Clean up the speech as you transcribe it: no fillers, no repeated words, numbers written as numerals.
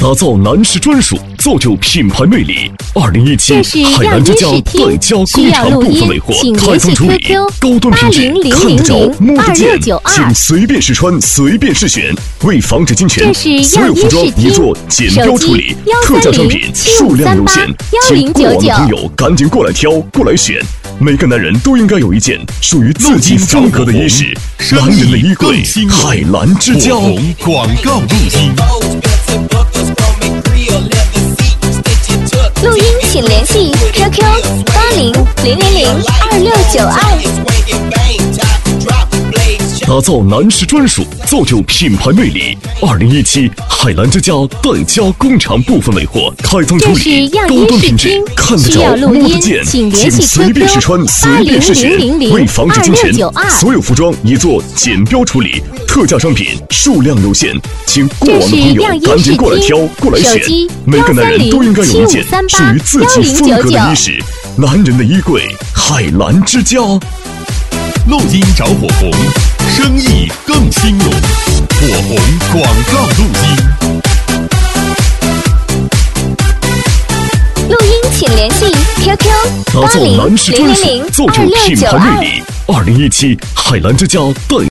打造男士专属，造就品牌魅力。2017海澜之家代家工厂部分尾货开放处理，高端品质，看得着摸得见，请随便试穿，随便试选。为防止侵权，所有服装已做检标处理，特价商品数量有限，请过往的朋友赶紧过来挑，过来选。每个男人都应该有一件属于自己风格的衣饰，男人的衣柜，海澜之家。 广告录音。 录音请联系 QQ8000026992。 打造男士专属，造就品牌魅力。2017海澜之家代家工厂部分尾货开仓处理，高端品质，看得着摸得见，请随便试穿，随便试选。为防止侵权，所有服装已做检标处理，特价商品数量有限，请过往的朋友赶紧过来挑，过来选。每个男人都应该有一件属于自己风格的衣饰，男人的衣柜，海澜之家。 录音找火红，生意更兴隆。火红广告录音。 录音请联系 QQ 打造男士专属，造就品牌魅力。2017海澜之家代